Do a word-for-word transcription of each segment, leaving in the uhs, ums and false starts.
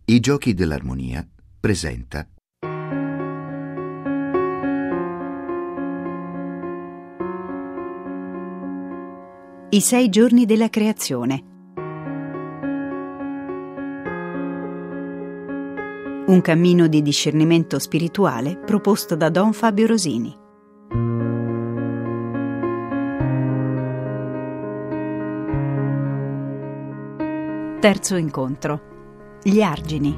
I Giochi dell'Armonia presenta I sei giorni della creazione. Un cammino di discernimento spirituale proposto da Don Fabio Rosini. Terzo incontro. Gli argini.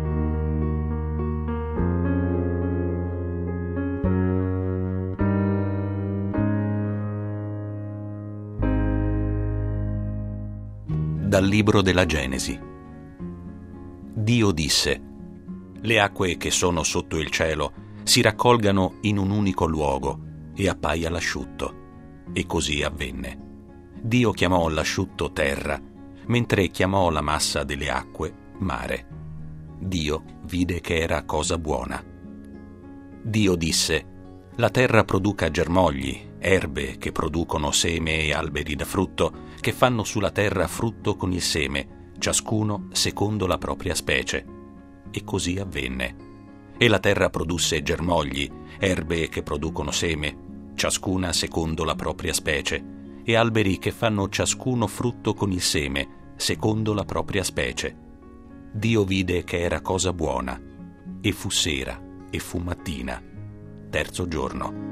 Dal libro della Genesi. Dio disse: le acque che sono sotto il cielo si raccolgano in un unico luogo e appaia l'asciutto. E così avvenne. Dio chiamò l'asciutto terra, mentre chiamò la massa delle acque mare. Dio vide che era cosa buona. Dio disse: la terra produca germogli, erbe che producono seme e alberi da frutto, che fanno sulla terra frutto con il seme, ciascuno secondo la propria specie. E così avvenne. E la terra produsse germogli, erbe che producono seme, ciascuna secondo la propria specie, e alberi che fanno ciascuno frutto con il seme, secondo la propria specie. Dio vide che era cosa buona, e fu sera, e fu mattina, terzo giorno.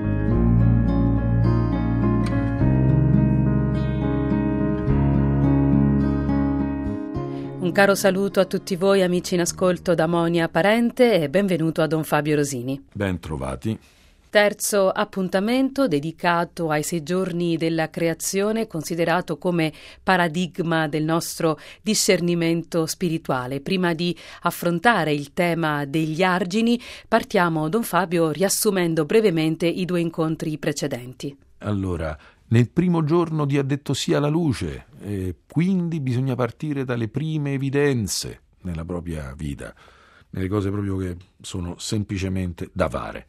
Un caro saluto a tutti voi amici in ascolto da Monia Parente e benvenuto a Don Fabio Rosini. Ben trovati. Terzo appuntamento dedicato ai sei giorni della creazione, considerato come paradigma del nostro discernimento spirituale. Prima di affrontare il tema degli argini, partiamo, Don Fabio, riassumendo brevemente i due incontri precedenti. Allora, nel primo giorno Dio ha detto sì alla luce, e quindi bisogna partire dalle prime evidenze nella propria vita, nelle cose proprio che sono semplicemente da fare.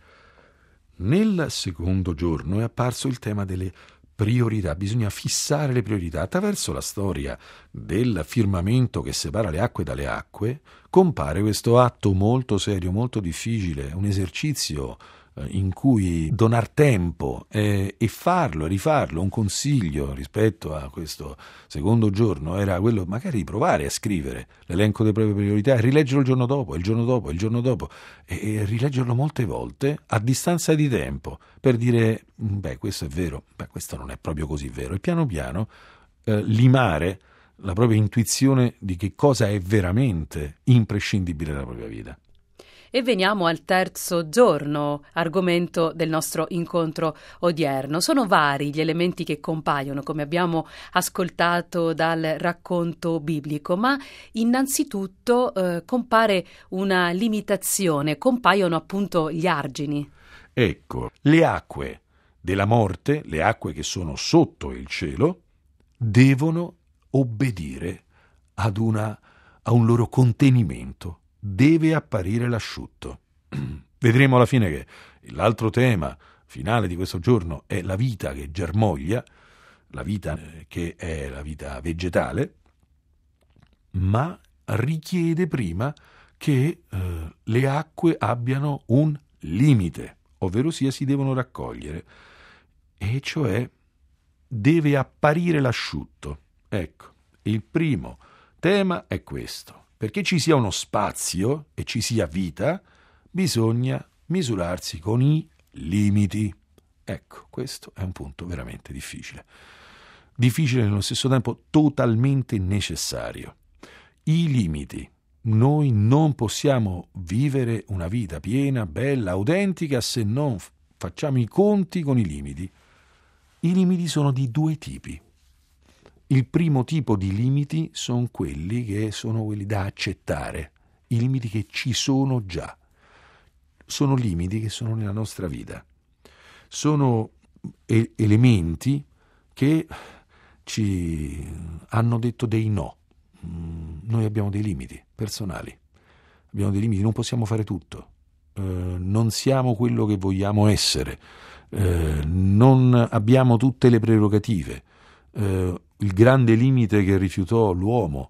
Nel secondo giorno è apparso il tema delle priorità, bisogna fissare le priorità. Attraverso la storia del firmamento che separa le acque dalle acque compare questo atto molto serio, molto difficile, un esercizio in cui donar tempo eh, e farlo, rifarlo. Un consiglio rispetto a questo secondo giorno era quello magari di provare a scrivere l'elenco delle proprie priorità e rileggerlo il giorno dopo, il giorno dopo, il giorno dopo e, e rileggerlo molte volte a distanza di tempo per dire beh questo è vero, beh questo non è proprio così vero, e piano piano eh, limare la propria intuizione di che cosa è veramente imprescindibile nella propria vita. E veniamo al terzo giorno, argomento del nostro incontro odierno. Sono vari gli elementi che compaiono, come abbiamo ascoltato dal racconto biblico, ma innanzitutto eh, compare una limitazione, compaiono appunto gli argini. Ecco, le acque della morte, le acque che sono sotto il cielo, devono obbedire ad una, a un loro contenimento. Deve apparire l'asciutto. Vedremo alla fine che l'altro tema finale di questo giorno è la vita che germoglia, la vita che è la vita vegetale, ma richiede prima che eh, le acque abbiano un limite, ovvero sia si devono raccogliere, e cioè deve apparire l'asciutto. Ecco, il primo tema è questo. Perché ci sia uno spazio e ci sia vita, bisogna misurarsi con i limiti. Ecco, questo è un punto veramente difficile. Difficile nello stesso tempo totalmente necessario. I limiti. Noi non possiamo vivere una vita piena, bella, autentica se non facciamo i conti con i limiti. I limiti sono di due tipi. Il primo tipo di limiti sono quelli che sono quelli da accettare, i limiti che ci sono già. Sono limiti che sono nella nostra vita. Sono e- elementi che ci hanno detto dei no. Noi abbiamo dei limiti personali, abbiamo dei limiti, non possiamo fare tutto, eh, non siamo quello che vogliamo essere, eh, non abbiamo tutte le prerogative. Eh, il grande limite che rifiutò l'uomo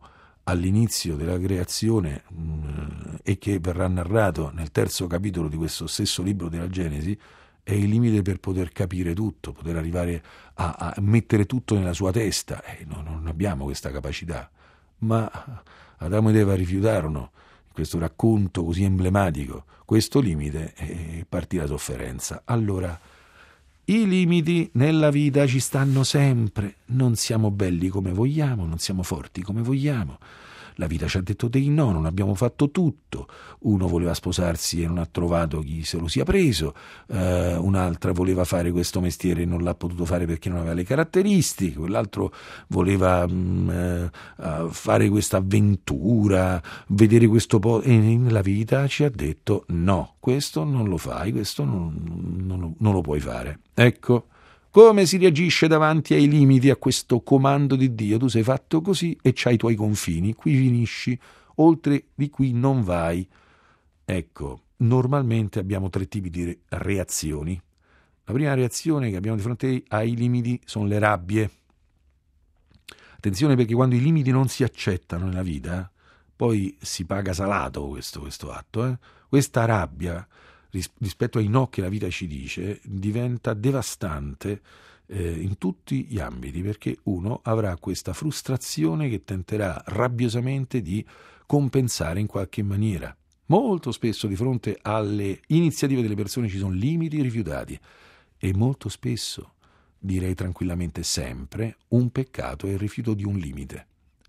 all'inizio della creazione mh, e che verrà narrato nel terzo capitolo di questo stesso libro della Genesi, è il limite per poter capire tutto, poter arrivare a, a mettere tutto nella sua testa. Eh, no, non abbiamo questa capacità, ma Adamo ed Eva rifiutarono questo racconto così emblematico, questo limite, e partì la sofferenza. Allora, i limiti nella vita ci stanno sempre, non siamo belli come vogliamo, non siamo forti come vogliamo. La vita ci ha detto dei no, non abbiamo fatto tutto. Uno voleva sposarsi e non ha trovato chi se lo sia preso, eh, un'altra voleva fare questo mestiere e non l'ha potuto fare perché non aveva le caratteristiche, quell'altro voleva mh, eh, fare questa avventura, vedere questo po', e la vita ci ha detto no, questo non lo fai, questo non, non, non lo puoi fare. Ecco come si reagisce davanti ai limiti, a questo comando di Dio. Tu sei fatto così e c'hai i tuoi confini, qui finisci, oltre di qui non vai. Ecco, normalmente abbiamo tre tipi di reazioni. La prima reazione che abbiamo di fronte ai limiti sono le rabbie. Attenzione, perché quando i limiti non si accettano nella vita, poi si paga salato questo, questo atto. Eh? Questa rabbia rispetto ai no che la vita ci dice diventa devastante eh, in tutti gli ambiti, perché uno avrà questa frustrazione che tenterà rabbiosamente di compensare in qualche maniera. Molto spesso di fronte alle iniziative delle persone ci sono limiti rifiutati, e molto spesso, direi tranquillamente sempre, un peccato è il rifiuto di un limite.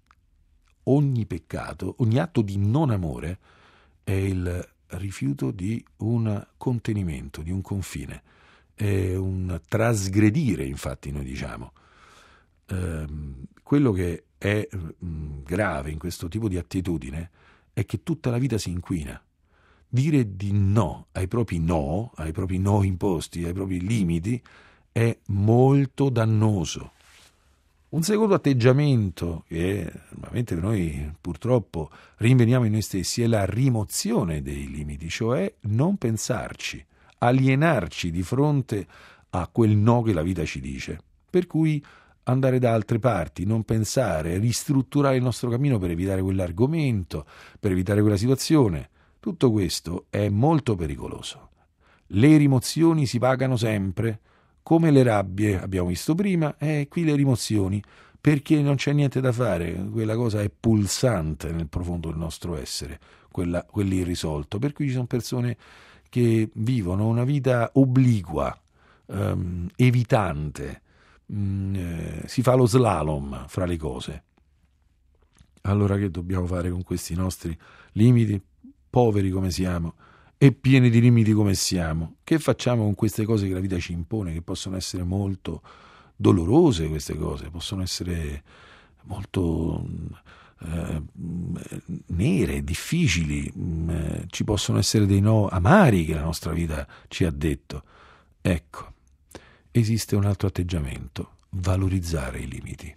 Ogni peccato, ogni atto di non amore è il rifiuto di un contenimento, di un confine, è un trasgredire, infatti noi diciamo. Eh, quello che è mh, grave in questo tipo di attitudine è che tutta la vita si inquina. Dire di no ai propri no, ai propri no imposti, ai propri limiti, è molto dannoso. Un secondo atteggiamento che normalmente noi purtroppo rinveniamo in noi stessi è la rimozione dei limiti, cioè non pensarci, alienarci di fronte a quel no che la vita ci dice. Per cui andare da altre parti, non pensare, ristrutturare il nostro cammino per evitare quell'argomento, per evitare quella situazione. Tutto questo è molto pericoloso. Le rimozioni si pagano sempre. Come le rabbie abbiamo visto prima, e eh, qui le rimozioni, perché non c'è niente da fare, quella cosa è pulsante nel profondo del nostro essere, quella, quell'irrisolto, per cui ci sono persone che vivono una vita obliqua, ehm, evitante, mh, eh, si fa lo slalom fra le cose. Allora che dobbiamo fare con questi nostri limiti, poveri come siamo, e pieni di limiti come siamo? Che facciamo con queste cose che la vita ci impone, che possono essere molto dolorose, queste cose, possono essere molto eh, nere, difficili, eh, ci possono essere dei no amari che la nostra vita ci ha detto. Ecco, esiste un altro atteggiamento: valorizzare i limiti,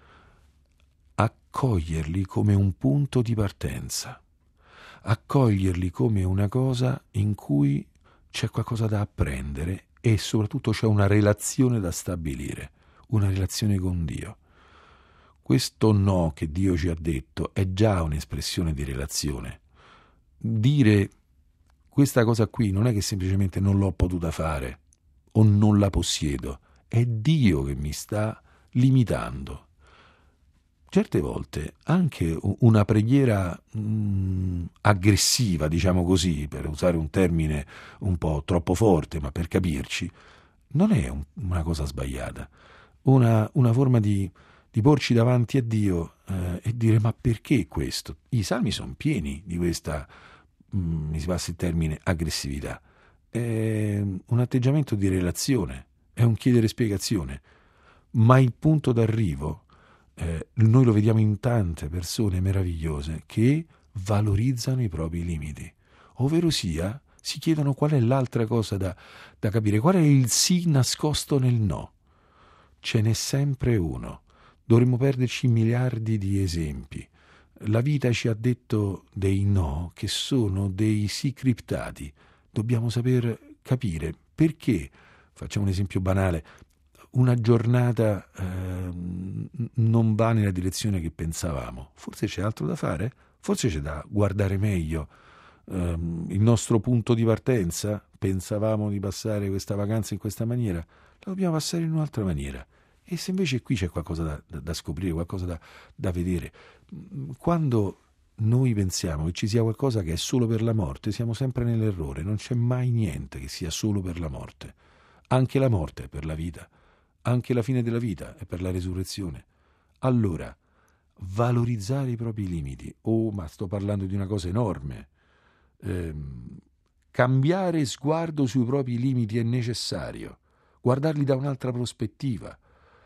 accoglierli come un punto di partenza, accoglierli come una cosa in cui c'è qualcosa da apprendere e soprattutto c'è una relazione da stabilire, una relazione con Dio. Questo no che Dio ci ha detto è già un'espressione di relazione. Dire questa cosa qui non è che semplicemente non l'ho potuta fare o non la possiedo, è Dio che mi sta limitando. Certe volte anche una preghiera mh, aggressiva, diciamo così, per usare un termine un po' troppo forte, ma per capirci, non è un, una cosa sbagliata. Una, una forma di, di porci davanti a Dio eh, e dire: ma perché questo? I salmi sono pieni di questa, mh, mi si passi il termine, aggressività. È un atteggiamento di relazione, è un chiedere spiegazione, ma il punto d'arrivo Eh, noi lo vediamo in tante persone meravigliose che valorizzano i propri limiti, ovvero sia si chiedono qual è l'altra cosa da, da capire, qual è il sì nascosto nel no. Ce n'è sempre uno, dovremmo perderci miliardi di esempi. La vita ci ha detto dei no che sono dei sì criptati, dobbiamo saper capire perché. Facciamo un esempio banale: una giornata eh, non va nella direzione che pensavamo. Forse c'è altro da fare? Forse c'è da guardare meglio eh, il nostro punto di partenza. Pensavamo di passare questa vacanza in questa maniera, la dobbiamo passare in un'altra maniera. E se invece qui c'è qualcosa da, da, da scoprire, qualcosa da, da vedere, quando noi pensiamo che ci sia qualcosa che è solo per la morte, siamo sempre nell'errore. Non c'è mai niente che sia solo per la morte. Anche la morte è per la vita, anche la fine della vita è per la resurrezione. Allora, valorizzare i propri limiti, oh, ma sto parlando di una cosa enorme. Ehm, cambiare sguardo sui propri limiti è necessario, guardarli da un'altra prospettiva,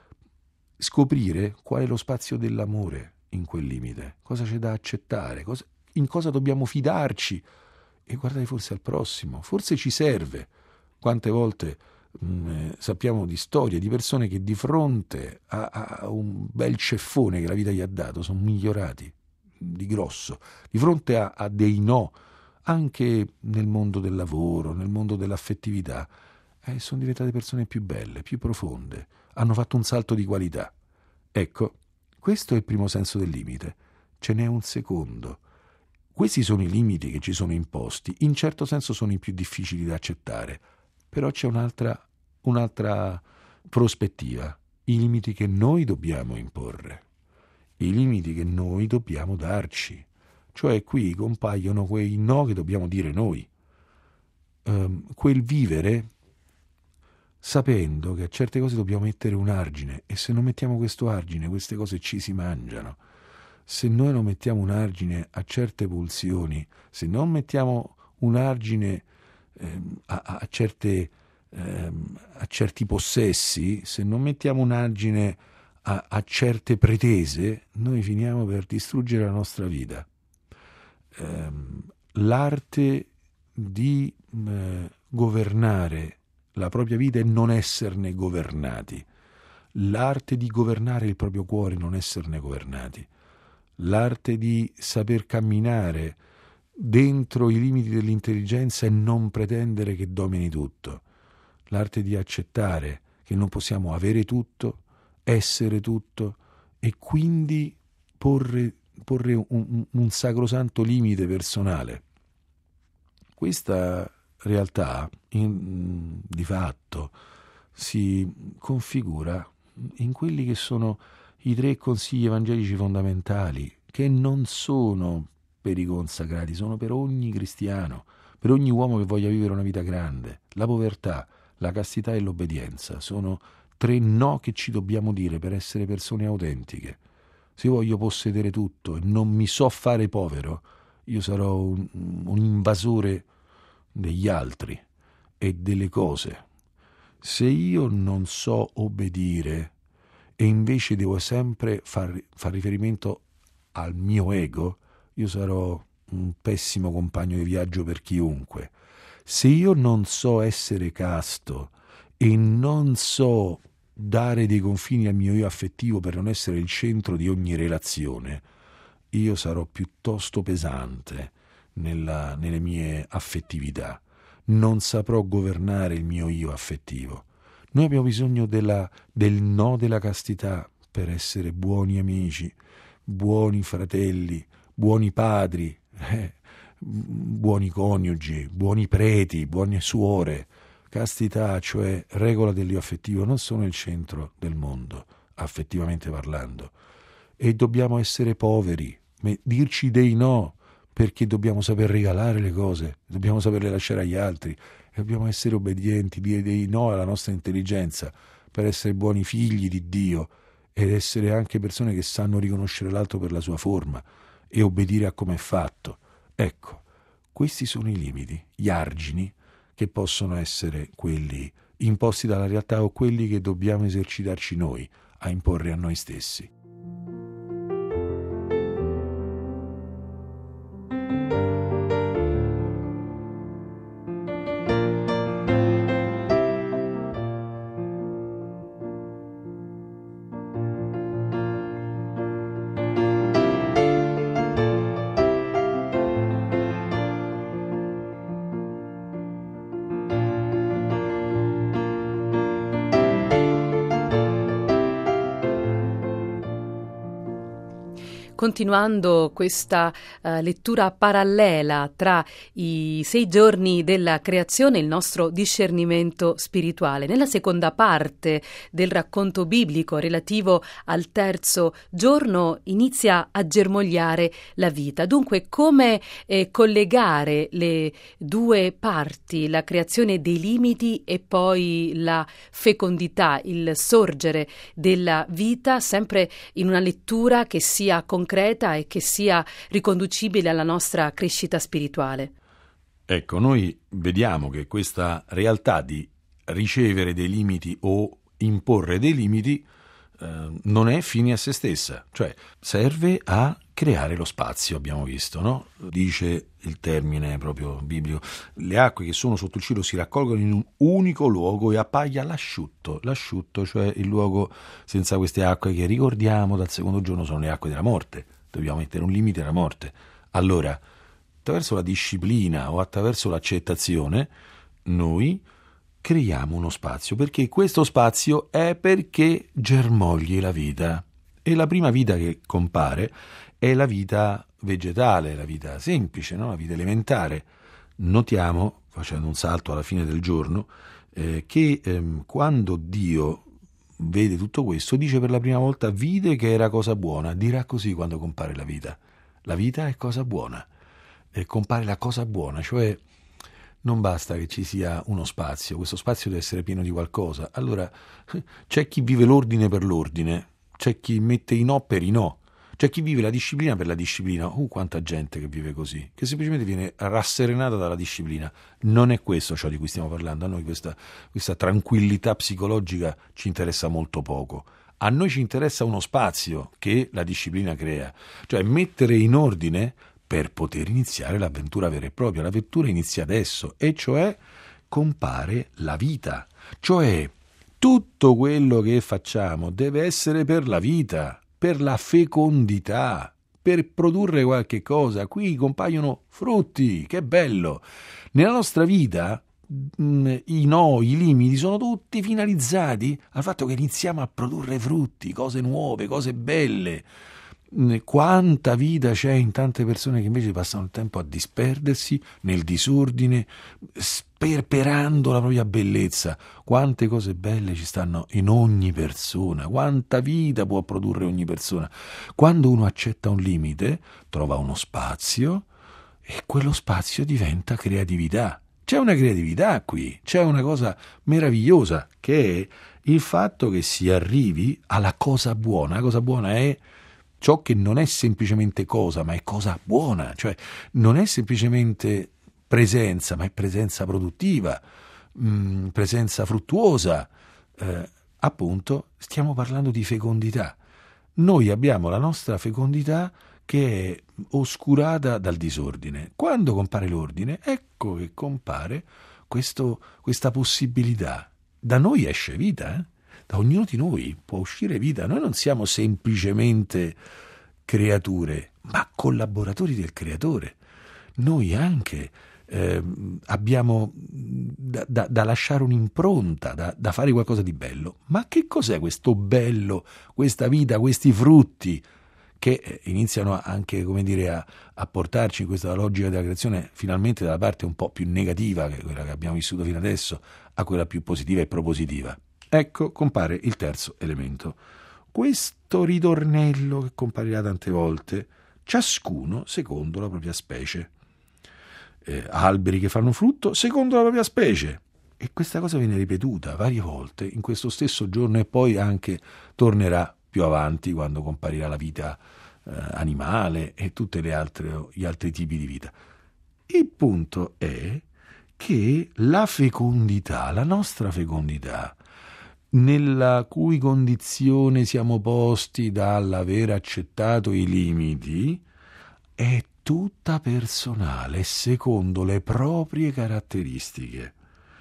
scoprire qual è lo spazio dell'amore in quel limite, cosa c'è da accettare, cosa, in cosa dobbiamo fidarci e guardare forse al prossimo, forse ci serve. Quante volte mh, eh, sappiamo di storie di persone che di fronte a, a un bel ceffone che la vita gli ha dato sono migliorati di grosso, di fronte a, a dei no, anche nel mondo del lavoro, nel mondo dell'affettività, eh, sono diventate persone più belle, più profonde, hanno fatto un salto di qualità. Ecco, questo è il primo senso del limite. Ce n'è un secondo. Questi sono i limiti che ci sono imposti, in certo senso sono i più difficili da accettare, però c'è un'altra, un'altra prospettiva, i limiti che noi dobbiamo imporre, i limiti che noi dobbiamo darci. Cioè qui compaiono quei no che dobbiamo dire noi, um, quel vivere sapendo che a certe cose dobbiamo mettere un argine, e se non mettiamo questo argine queste cose ci si mangiano. Se noi non mettiamo un argine a certe pulsioni, se non mettiamo un argine ehm, a, a, certe, ehm, a certi possessi, se non mettiamo un argine a, a certe pretese, noi finiamo per distruggere la nostra vita. Ehm, l'arte di eh, governare la propria vita e non esserne governati, l'arte di governare il proprio cuore e non esserne governati, l'arte di saper camminare dentro i limiti dell'intelligenza e non pretendere che domini tutto, l'arte di accettare che non possiamo avere tutto, essere tutto e quindi porre, porre un, un, un sacrosanto limite personale. Questa realtà in, di fatto si configura in quelli che sono i tre consigli evangelici fondamentali, che non sono per i consacrati, sono per ogni cristiano, per ogni uomo che voglia vivere una vita grande. La povertà, la castità e l'obbedienza sono tre no che ci dobbiamo dire per essere persone autentiche. Se io voglio possedere tutto e non mi so fare povero, io sarò un, un invasore degli altri e delle cose. Se io non so obbedire e invece devo sempre far, far riferimento al mio ego, io sarò un pessimo compagno di viaggio per chiunque. Se io non so essere casto e non so dare dei confini al mio io affettivo per non essere il centro di ogni relazione, io sarò piuttosto pesante nella, nelle mie affettività. Non saprò governare il mio io affettivo. Noi abbiamo bisogno della, del no della castità per essere buoni amici, buoni fratelli, buoni padri, eh, buoni coniugi, buoni preti, buone suore. Castità, cioè regola dell'io affettivo, non sono il centro del mondo, affettivamente parlando. E dobbiamo essere poveri, dirci dei no, perché dobbiamo saper regalare le cose, dobbiamo saperle lasciare agli altri, e dobbiamo essere obbedienti, dire dei no alla nostra intelligenza per essere buoni figli di Dio ed essere anche persone che sanno riconoscere l'altro per la sua forma e obbedire a come è fatto. Ecco, questi sono i limiti, gli argini che possono essere quelli imposti dalla realtà o quelli che dobbiamo esercitarci noi a imporre a noi stessi. continuando questa uh, lettura parallela tra i sei giorni della creazione e il nostro discernimento spirituale. Nella seconda parte del racconto biblico relativo al terzo giorno inizia a germogliare la vita. Dunque, come eh, collegare le due parti, la creazione dei limiti e poi la fecondità, il sorgere della vita, sempre in una lettura che sia concreta e che sia riconducibile alla nostra crescita spirituale. Ecco, noi vediamo che questa realtà di ricevere dei limiti o imporre dei limiti eh, non è fine a se stessa, cioè serve a creare lo spazio, abbiamo visto, no? Dice il termine proprio biblico: le acque che sono sotto il cielo si raccolgono in un unico luogo e appaglia l'asciutto, l'asciutto cioè il luogo senza queste acque che ricordiamo dal secondo giorno sono le acque della morte, dobbiamo mettere un limite alla morte. Allora, attraverso la disciplina o attraverso l'accettazione noi creiamo uno spazio, perché questo spazio è perché germogli la vita, e la prima vita che compare è la vita vegetale, la vita semplice, no? La vita elementare. Notiamo, facendo un salto alla fine del giorno, eh, che ehm, quando Dio vede tutto questo, dice per la prima volta: vide che era cosa buona. Dirà così quando compare la vita. La vita è cosa buona. E compare la cosa buona, cioè non basta che ci sia uno spazio, questo spazio deve essere pieno di qualcosa. Allora c'è chi vive l'ordine per l'ordine, c'è chi mette i no per i no, c'è chi vive la disciplina per la disciplina. Uh, quanta gente che vive così, che semplicemente viene rasserenata dalla disciplina. Non è questo ciò di cui stiamo parlando. A noi questa, questa tranquillità psicologica ci interessa molto poco. A noi ci interessa uno spazio che la disciplina crea, cioè mettere in ordine per poter iniziare l'avventura vera e propria. L'avventura inizia adesso, e cioè compare la vita, cioè tutto quello che facciamo deve essere per la vita, per la fecondità, per produrre qualche cosa. Qui compaiono frutti, che bello! Nella nostra vita mh, i no, i limiti sono tutti finalizzati al fatto che iniziamo a produrre frutti, cose nuove, cose belle. Quanta vita c'è in tante persone che invece passano il tempo a disperdersi nel disordine, sperperando la propria bellezza. Quante cose belle ci stanno in ogni persona, quanta vita può produrre ogni persona. Quando uno accetta un limite, trova uno spazio e quello spazio diventa creatività. C'è una creatività qui, c'è una cosa meravigliosa, che è il fatto che si arrivi alla cosa buona. La cosa buona è ciò che non è semplicemente cosa, ma è cosa buona, cioè non è semplicemente presenza, ma è presenza produttiva, mh, presenza fruttuosa. Eh, appunto, stiamo parlando di fecondità. Noi abbiamo la nostra fecondità che è oscurata dal disordine. Quando compare l'ordine, ecco che compare questo, questa possibilità. Da noi esce vita, eh? Da ognuno di noi può uscire vita. Noi non siamo semplicemente creature, ma collaboratori del creatore. Noi anche eh, abbiamo da, da, da lasciare un'impronta, da, da fare qualcosa di bello. Ma che cos'è questo bello, questa vita, questi frutti che iniziano anche, come dire, a, a portarci in questa logica della creazione finalmente dalla parte un po' più negativa, che è quella che abbiamo vissuto fino adesso, a quella più positiva e propositiva? Ecco, compare il terzo elemento. Questo ritornello che comparirà tante volte, ciascuno secondo la propria specie. Eh, alberi che fanno frutto secondo la propria specie. E questa cosa viene ripetuta varie volte in questo stesso giorno, e poi anche tornerà più avanti quando comparirà la vita eh, animale e tutti gli altri tipi di vita. Il punto è che la fecondità, la nostra fecondità, nella cui condizione siamo posti dall'aver accettato i limiti, è tutta personale, secondo le proprie caratteristiche.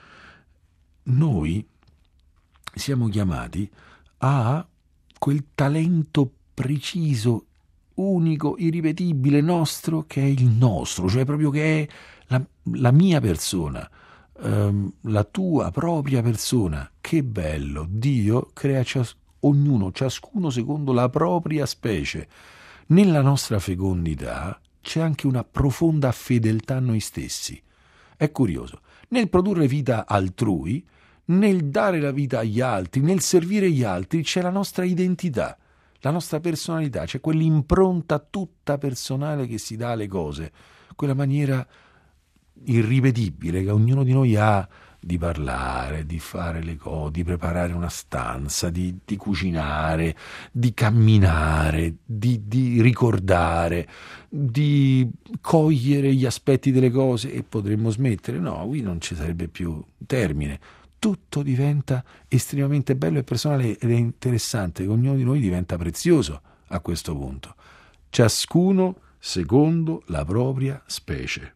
Noi siamo chiamati a quel talento preciso, unico, irripetibile nostro, che è il nostro, cioè proprio che è la, la mia persona, ehm, la tua propria persona. Che bello! Dio crea cias- ognuno, ciascuno secondo la propria specie. nella nostra fecondità c'è anche una profonda fedeltà a noi stessi. È curioso, nel produrre vita altrui, nel dare la vita agli altri, nel servire gli altri, c'è la nostra identità, la nostra personalità, c'è quell'impronta tutta personale che si dà alle cose, quella maniera irripetibile che ognuno di noi ha di parlare, di fare le cose, di preparare una stanza, di, di cucinare, di camminare, di, di ricordare, di cogliere gli aspetti delle cose, e potremmo smettere. No, qui non ci sarebbe più termine. Tutto diventa estremamente bello e personale, ed è interessante che ognuno di noi diventa prezioso a questo punto. Ciascuno secondo la propria specie.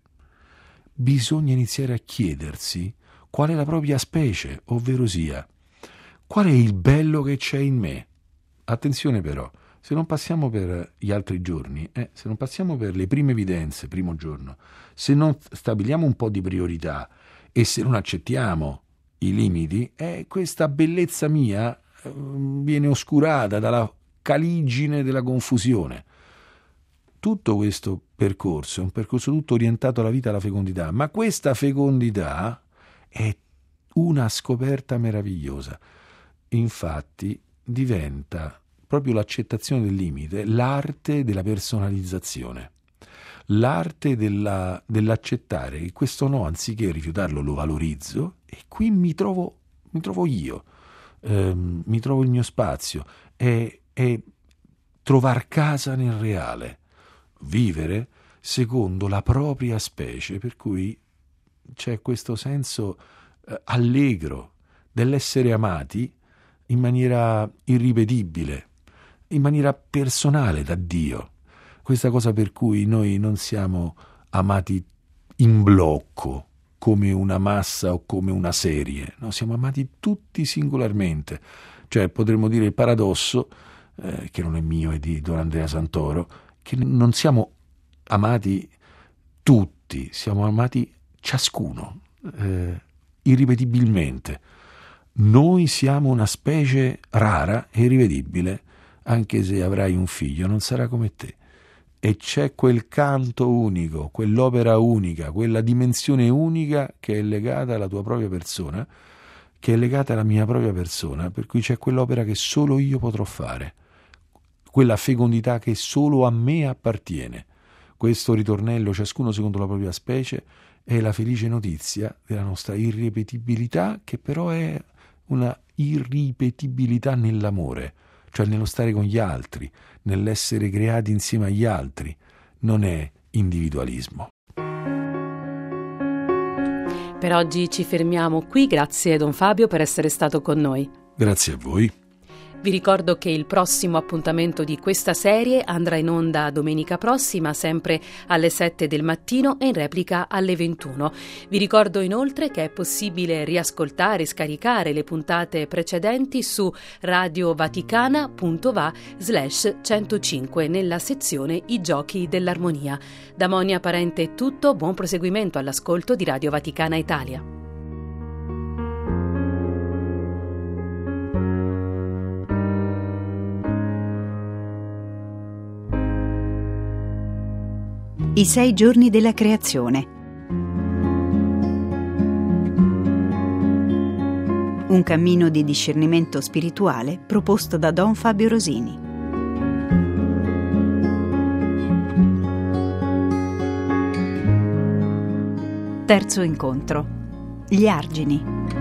Bisogna iniziare a chiedersi qual è la propria specie, ovvero sia, qual è il bello che c'è in me. Attenzione però, se non passiamo per gli altri giorni, eh, se non passiamo per le prime evidenze, primo giorno, se non stabiliamo un po' di priorità e se non accettiamo i limiti, eh, questa bellezza mia eh, viene oscurata dalla caligine della confusione. Tutto questo percorso è un percorso tutto orientato alla vita e alla fecondità, ma questa fecondità è una scoperta meravigliosa. Infatti diventa proprio l'accettazione del limite l'arte della personalizzazione, l'arte della, dell'accettare che questo no, anziché rifiutarlo, lo valorizzo, e qui mi trovo, mi trovo io, ehm, mi trovo il mio spazio, è, è trovar casa nel reale, vivere secondo la propria specie, per cui c'è questo senso eh, allegro dell'essere amati in maniera irripetibile, in maniera personale da Dio. Questa cosa per cui noi non siamo amati in blocco, come una massa o come una serie, no, siamo amati tutti singolarmente. Cioè potremmo dire il paradosso, eh, che non è mio, è di Don Andrea Santoro, che non siamo amati tutti, siamo amati ciascuno, eh, irripetibilmente. Noi siamo una specie rara e irripetibile, anche se avrai un figlio non sarà come te. E c'è quel canto unico, quell'opera unica, quella dimensione unica che è legata alla tua propria persona, che è legata alla mia propria persona, per cui c'è quell'opera che solo io potrò fare, quella fecondità che solo a me appartiene. Questo ritornello, ciascuno secondo la propria specie, è la felice notizia della nostra irripetibilità, che però è una irripetibilità nell'amore, cioè nello stare con gli altri, nell'essere creati insieme agli altri. Non è individualismo. Per oggi ci fermiamo qui, grazie Don Fabio per essere stato con noi. Grazie a voi. Vi ricordo che il prossimo appuntamento di questa serie andrà in onda domenica prossima, sempre alle sette del mattino e in replica alle ventuno. Vi ricordo inoltre che è possibile riascoltare e scaricare le puntate precedenti su radiovaticana punto va slash centocinque nella sezione I giochi dell'armonia. Da Monia Parente è tutto, buon proseguimento all'ascolto di Radio Vaticana Italia. I sei giorni della creazione. Un cammino di discernimento spirituale proposto da Don Fabio Rosini. Terzo incontro. Gli argini.